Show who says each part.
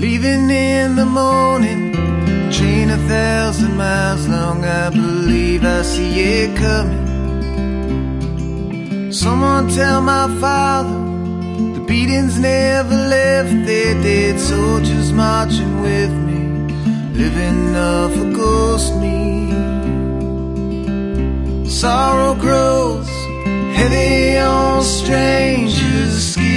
Speaker 1: leaving in the morning, train 1,000 miles long. I believe I see it coming. Someone tell my father the beatings never left. Their dead soldiers marching with me, living off a ghost meat. Sorrow grows heavy on strangers' skin.